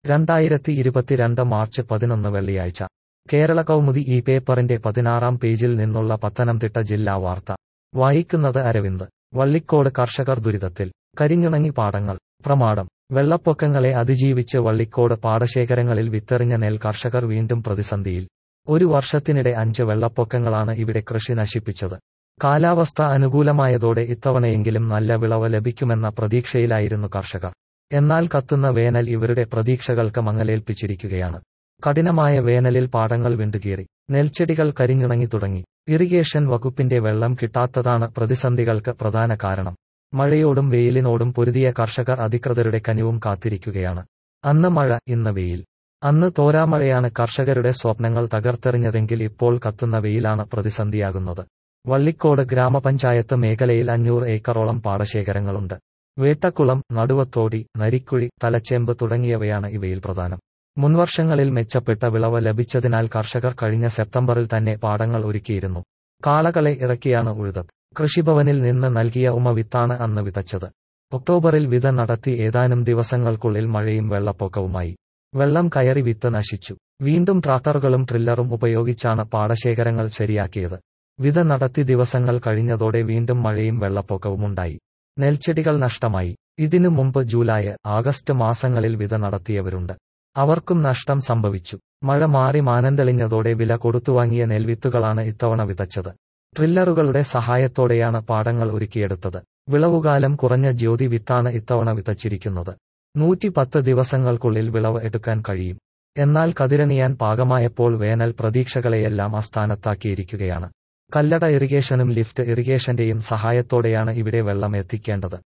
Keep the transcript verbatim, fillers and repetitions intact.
രണ്ടായിരത്തി ഇരുപത്തിരണ്ട് മാർച്ച് പതിനൊന്ന് വെള്ളിയാഴ്ച കേരള കൗമുദി ഈ പേപ്പറിന്റെ പതിനാറാം പേജിൽ നിന്നുള്ള പത്തനംതിട്ട ജില്ലാ വാർത്ത വായിക്കുന്നത് അരവിന്ദ്. വള്ളിക്കോട് കർഷകർ ദുരിതത്തിൽ. കരിഞ്ഞുണങ്ങി പാടങ്ങൾ. പ്രമാടം. വെള്ളപ്പൊക്കങ്ങളെ അതിജീവിച്ച് വള്ളിക്കോട് പാടശേഖരങ്ങളിൽ വിത്തെറിഞ്ഞ നെൽ കർഷകർ വീണ്ടും പ്രതിസന്ധിയിൽ. ഒരു വർഷത്തിനിടെ അഞ്ച് വെള്ളപ്പൊക്കങ്ങളാണ് ഇവിടെ കൃഷി നശിപ്പിച്ചത്. കാലാവസ്ഥ അനുകൂലമായതോടെ ഇത്തവണയെങ്കിലും നല്ല വിളവ് ലഭിക്കുമെന്ന പ്രതീക്ഷയിലായിരുന്നു കർഷകർ. എന്നാൽ കത്തുന്ന വേനൽ ഇവരുടെ പ്രതീക്ഷകൾക്ക് മങ്ങലേൽപ്പിച്ചിരിക്കുകയാണ്. കഠിനമായ വേനലിൽ പാടങ്ങൾ വിണ്ടുകീറി. നെൽച്ചെടികൾ കരിഞ്ഞുണങ്ങി തുടങ്ങി. ഇറിഗേഷൻ വകുപ്പിന്റെ വെള്ളം കിട്ടാത്തതാണ് പ്രതിസന്ധികൾക്ക് പ്രധാന കാരണം. മഴയോടും വെയിലിനോടും പൊരുതിയ കർഷകർ അധികൃതരുടെ കനിവും കാത്തിരിക്കുകയാണ്. അന്ന് മഴ, ഇന്ന് വെയിൽ. അന്ന് തോരാമഴയാണ് കർഷകരുടെ സ്വപ്നങ്ങൾ തകർത്തെറിഞ്ഞതെങ്കിൽ ഇപ്പോൾ കത്തുന്ന വെയിലാണ് പ്രതിസന്ധിയാകുന്നത്. വള്ളിക്കോട് ഗ്രാമപഞ്ചായത്ത് മേഖലയിൽ അഞ്ഞൂറ് ഏക്കറോളം പാടശേഖരങ്ങളുണ്ട്. വേട്ടക്കുളം, നടുവത്തോടി, നരിക്കുഴി, തലച്ചേമ്പ് തുടങ്ങിയവയാണ് ഇവയിൽ പ്രധാനം. മുൻവർഷങ്ങളിൽ മെച്ചപ്പെട്ട വിളവ് ലഭിച്ചതിനാൽ കർഷകർ കഴിഞ്ഞ സെപ്റ്റംബറിൽ തന്നെ പാടങ്ങൾ ഒരുക്കിയിരുന്നു. കാളകളെ ഇറക്കിയാണ് ഉഴുതത്. കൃഷിഭവനിൽ നിന്ന് നൽകിയ ഉമ വിത്താണ് അന്ന് വിതച്ചത്. ഒക്ടോബറിൽ വിത നടത്തി ഏതാനും ദിവസങ്ങൾക്കുള്ളിൽ മഴയും വെള്ളപ്പൊക്കവുമായി. വെള്ളം കയറി വിത്ത് നശിച്ചു. വീണ്ടും ട്രാക്ടറുകളും ട്രില്ലറും ഉപയോഗിച്ചാണ് പാടശേഖരങ്ങൾ ശരിയാക്കിയത്. വിത നടത്തി ദിവസങ്ങൾ കഴിഞ്ഞതോടെ വീണ്ടും മഴയും വെള്ളപ്പൊക്കവുമുണ്ടായി. നെൽച്ചെടികൾ നഷ്ടമായി. ഇതിനു മുമ്പ് ജൂലൈ, ആഗസ്റ്റ് മാസങ്ങളിൽ വിത നടത്തിയവരുണ്ട്. അവർക്കും നഷ്ടം സംഭവിച്ചു. മഴ മാറി മാനന്തളിഞ്ഞതോടെ വില കൊടുത്തുവാങ്ങിയ നെൽവിത്തുകളാണ് ഇത്തവണ വിതച്ചത്. ട്രില്ലറുകളുടെ സഹായത്തോടെയാണ് പാടങ്ങൾ ഒരുക്കിയെടുത്തത്. വിളവുകാലം കുറഞ്ഞ ജ്യോതി വിത്താണ് ഇത്തവണ വിതച്ചിരിക്കുന്നത്. നൂറ്റി പത്ത് ദിവസങ്ങൾക്കുള്ളിൽ വിളവ് എടുക്കാൻ കഴിയും. എന്നാൽ കതിരണിയാൻ പാകമായപ്പോൾ വേനൽ പ്രതീക്ഷകളെയെല്ലാം അസ്ഥാനത്താക്കിയിരിക്കുകയാണ്. കല്ലട ഇറിഗേഷനും ലിഫ്റ്റ് ഇറിഗേഷന്റെയും സഹായത്തോടെയാണ് ഇവിടെ വെള്ളം എത്തിക്കേണ്ടത്.